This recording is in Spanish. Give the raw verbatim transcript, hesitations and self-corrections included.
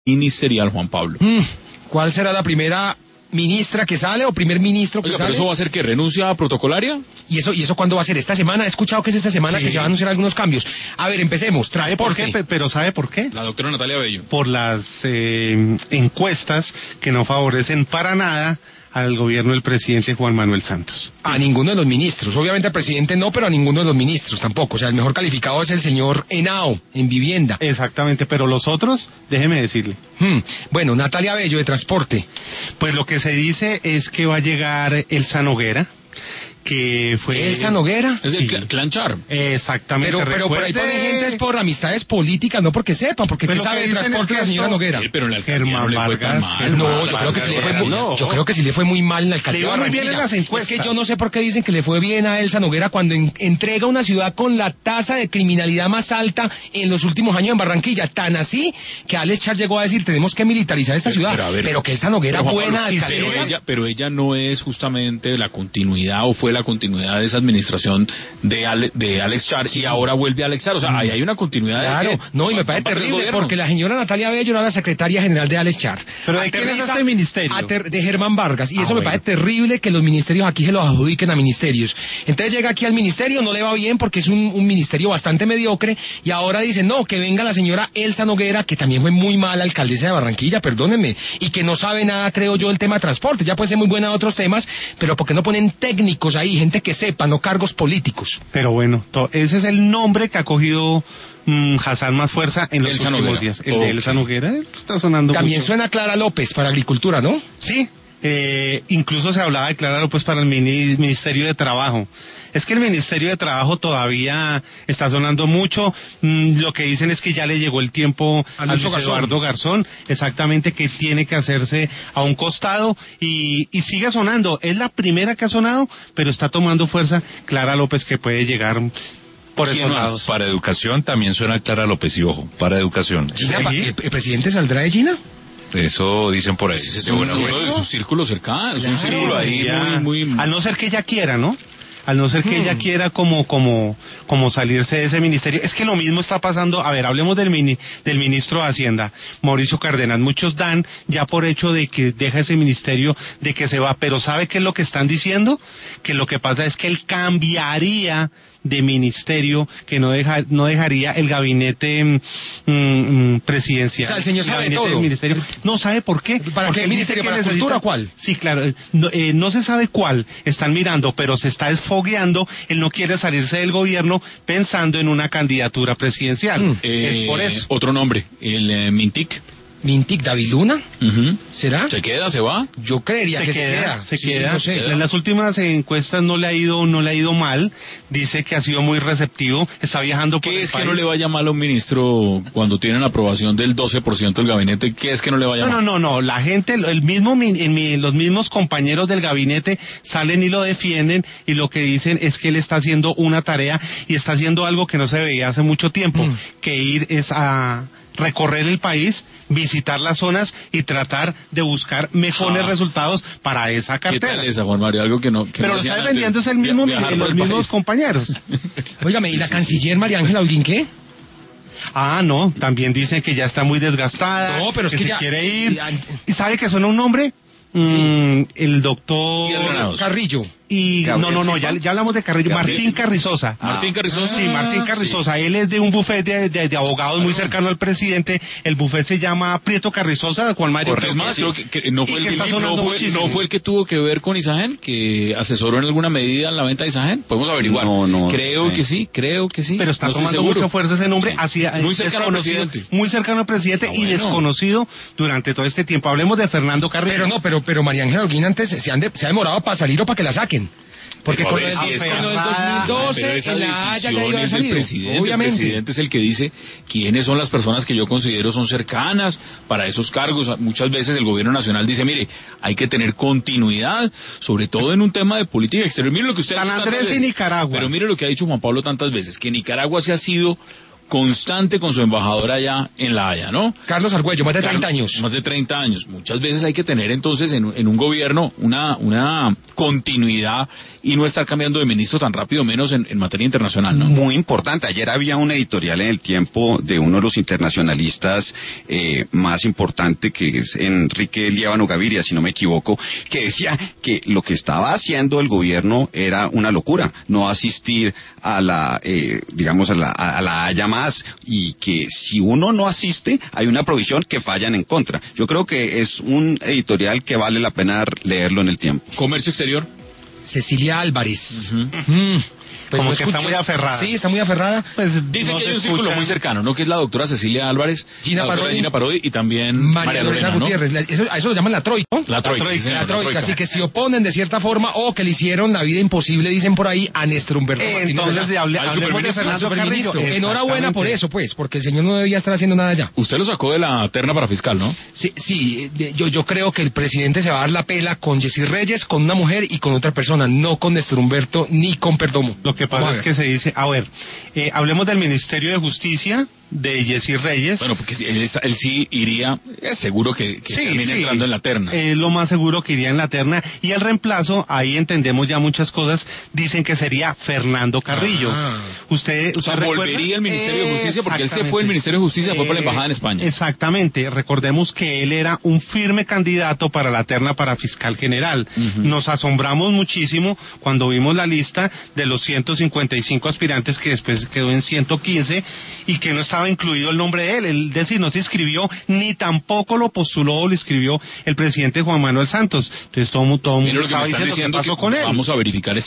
ministerial, Juan Pablo. Mm, ¿Cuál será la primera ministra que sale o primer ministro que Oiga, sale? ¿pero eso va a ser que renuncia a protocolaria? ¿Y eso y eso cuándo va a ser? ¿Esta semana? He escuchado que es esta semana Sí. que se van a anunciar algunos cambios. A ver, empecemos. ¿Sabe por Transporte. qué? Pe- Pero ¿sabe por qué? La doctora Natalia Bello. Por las eh, encuestas que no favorecen para nada al gobierno del presidente Juan Manuel Santos. A ninguno de los ministros. Obviamente al presidente no, pero a ninguno de los ministros tampoco. O sea, el mejor calificado es el señor Henao, en vivienda. Exactamente, pero los otros, déjeme decirle. Hmm. Bueno, Natalia Bello, de transporte. Pues lo que se dice es que va a llegar Elsa Noguera, que fue... Elsa Noguera. Es Sí. el cl- clan Char. Exactamente. Pero, pero por ahí recuerde- pone gente es por amistades políticas, no porque sepa, porque Pues ¿qué lo sabe que de dicen transporte es la que señora esto- Noguera? Sí, pero en la alcaldía Germán no le fue tan Vargas, mal. Germán No, yo creo que sí le fue muy, No. yo creo que sí le fue muy mal en la alcaldía Le de iba muy bien Barranquilla. en las encuestas. Es que yo no sé por qué dicen que le fue bien a Elsa Noguera cuando en- entrega una ciudad con la tasa de criminalidad más alta en los últimos años en Barranquilla. Tan así que Alex Char llegó a decir tenemos que militarizar esta Pero, ciudad. pero, a ver, Pero que Elsa Noguera Pero, Juan buena Pablo, alcaldesa. pero ella, pero ella no es justamente la continuidad o fue la continuidad de esa administración de, Ale- de Alex Char y ahora vuelve Alex Char. O sea, ahí hay una continuidad. Claro, de que no, y me van- parece van varios terrible gobiernos. porque la señora Natalia Bello era la secretaria general de Alex Char. ¿Pero de quién es Aterriza- este ministerio? ater- de Germán Vargas. Y Ah, eso me bueno. parece terrible que los ministerios aquí se los adjudiquen a ministerios. Entonces llega aquí al ministerio, no le va bien porque es un, un ministerio bastante mediocre y ahora dicen, no, que venga la señora Elsa Noguera, que también fue muy mala alcaldesa de Barranquilla, perdónenme, y que no sabe nada, creo yo, del tema de transporte. Ya puede ser muy buena de otros temas, pero ¿por qué no ponen técnicos ahí, gente que sepa, no cargos políticos? Pero bueno, to- ese es el nombre que ha cogido mm, Hassan más fuerza en los Elsa últimos Noguera. días. El Ok. de Elsa Noguera eh, está sonando También mucho. suena Clara López para Agricultura, ¿no? Sí, eh, incluso se hablaba de Clara López para el mini- Ministerio de Trabajo. Es que el Ministerio de Trabajo todavía está sonando mucho. Mm, lo que dicen es que ya le llegó el tiempo A a Lucho Luis Garzón. Eduardo Garzón, exactamente, que tiene que hacerse a un costado y, y sigue sonando. Es la primera que ha sonado, pero está tomando fuerza Clara López, que puede llegar por ¿Quién esos más? lados. Para educación también suena Clara López, y ojo, para educación. Gina, Sí. pa- ¿el, el presidente saldrá de Gina? Eso dicen por ahí. Ese es De un buena círculo fuente. de su círculo cercano, es un Claro, círculo ahí Ya. muy, muy... Al no ser que ella quiera, ¿no? Al no ser que ella quiera como, como, como salirse de ese ministerio. Es que lo mismo está pasando, a ver, hablemos del mini, del ministro de Hacienda, Mauricio Cárdenas. Muchos dan ya por hecho de que deja ese ministerio, de que se va, pero ¿sabe qué es lo que están diciendo? Que lo que pasa es que él cambiaría de ministerio, que no deja, no dejaría el gabinete mm, mm, presidencial. O sea, el señor sabe gabinete todo. del ministerio. No sabe por qué. ¿Para Porque qué él ministerio? dice que ¿Para necesita- cultura o cuál? Sí, claro. eh, No, eh, no se sabe cuál están mirando, pero se está esfogueando. Él no quiere salirse del gobierno pensando en una candidatura presidencial. Mm. Eh, Es por eso. Otro nombre, el eh, Mintic. Mintic David Luna, Ujú. ¿será? ¿Se queda, se va? Yo creería Se que queda, se queda. se Sí, queda. no sé. En las últimas encuestas no le ha ido, no le ha ido mal. Dice que ha sido muy receptivo. Está viajando por ¿Qué el es que país. no le vaya mal a un ministro cuando tienen aprobación del doce por ciento del gabinete? ¿Qué es que no le vaya No, no, mal? no, no, la gente, el mismo, mi- en mi- los mismos compañeros del gabinete salen y lo defienden y lo que dicen es que él está haciendo una tarea y está haciendo algo que no se veía hace mucho tiempo, Mm. que ir es a recorrer el país, visitar las zonas y tratar de buscar mejores Ah. resultados para esa ¿Qué cartera. tal esa, Juan Mario? Algo que no... que Pero no lo hacían está antes. vendiendo es el mismo, Via- viajar por los el mismos país. compañeros. Óigame, ¿y la canciller María Ángela Holguín qué? Ah, no, también dicen que ya está muy desgastada, No, pero es que, que se ya- quiere ir. ya- ¿Y sabe que suena un nombre? Mm, el doctor... Y el Granados. Carrillo. Y Gabriel no, no, no, Silva. ya, ya hablamos de Carrillo. Gabriel Martín Silva. Carrizosa. Martín Carrizosa. Sí, Martín Carrizosa. Él es de un buffet de, de- de abogados muy cercano al presidente. El buffet se llama Prieto Carrizosa, Juan Mario. Es más, sí. creo que, que no, Y fue el que que, está no, sonando fue, muchísimo. no fue el que tuvo que ver con Isagen, que asesoró en alguna medida en la venta de Isagen. Podemos averiguar. No, no, creo sí. que sí, creo que sí. Pero está No estoy tomando seguro. mucha fuerza ese nombre. Sí. Así, eh, Muy cercano al desconocido, presidente. Muy cercano al presidente Ah, y bueno. desconocido durante todo este tiempo. Hablemos de Fernando Carrillo. Pero no, pero, pero María Ángela Holguín antes se, han de- se ha demorado para salir o para que la saquen. Porque Pero a con, ver lo del- si es con lo del Ferrada, dos mil doce Pero esa en la Haya ya decisión iba a haber es del salido. presidente. Obviamente. El presidente es el que dice quiénes son las personas que yo considero son cercanas para esos cargos. Muchas veces el gobierno nacional dice, mire, hay que tener continuidad, sobre todo en un tema de política exterior. Mire lo que usted ha San dicho Andrés tantas y veces. Nicaragua. Pero mire lo que ha dicho Juan Pablo tantas veces, que Nicaragua se ha sido constante con su embajador allá en La Haya, ¿no? Carlos Argüello, más de treinta años. Más de treinta años. Muchas veces hay que tener entonces en, en un gobierno una, una continuidad y no estar cambiando de ministro tan rápido, menos en, en materia internacional, ¿no? Muy importante. Ayer había una editorial en El Tiempo de uno de los internacionalistas eh, más importante, que es Enrique Líbano Gaviria, si no me equivoco, que decía que lo que estaba haciendo el gobierno era una locura, no asistir a la, eh, digamos, a la, a la Haya más, y que si uno no asiste, hay una provisión que fallan en contra. Yo creo que es un editorial que vale la pena leerlo en El Tiempo. Comercio exterior. Cecilia Álvarez. Uh-huh. Mm. Pues como no que escucho. está muy aferrada. Sí, está muy aferrada. Pues Dice no que se hay un círculo escucha. muy cercano, ¿no? Que es la doctora Cecilia Álvarez, Gina la doctora Parodi. Gina Parodi y también María Lorena ¿no? Gutiérrez. La- Eso, a eso lo llaman la troika, ¿no? La troika, La sí, señor, La troika, así que se oponen de cierta forma o que le hicieron la vida imposible, dicen por ahí, a Néstor Humberto Eh, Martínez. entonces Allá. hable- al hablemos de superministro, Fernando Superministro. Carrillo. Enhorabuena por Exactamente. eso, pues, porque el señor no debía estar haciendo nada allá. Usted lo sacó de la terna para fiscal, ¿no? Sí, sí, eh, yo, yo creo que el presidente se va a dar la pela con Jessy Reyes, con una mujer y con otra persona, no con Néstor Humberto ni con Perdomo. Lo que pasa Vamos a es ver. que se dice, a ver, eh, hablemos del Ministerio de Justicia de Jessy Reyes. Bueno, porque si él, está- él sí iría, es seguro que, que termine entrando en la terna. Es lo más seguro que iría en la terna. Y el reemplazo, ahí entendemos ya muchas cosas, dicen que sería Fernando Carrillo. Ah. Usted, O sea, usted recuerda? volvería al Ministerio de Justicia porque él se fue del Ministerio de Justicia, fue para la embajada en España. Exactamente. Recordemos que él era un firme candidato para la terna para fiscal general. Ujú. Nos asombramos muchísimo cuando vimos la lista de los ciento cincuenta y cinco aspirantes que después quedó en ciento quince y que no estaba incluido el nombre de él. Es decir, no se inscribió ni tampoco lo postuló o lo inscribió el presidente Juan Manuel Santos. Entonces todo, mu- todo el Mire mundo lo que me estaba están diciendo qué diciendo, pasó que con él. vamos a verificar es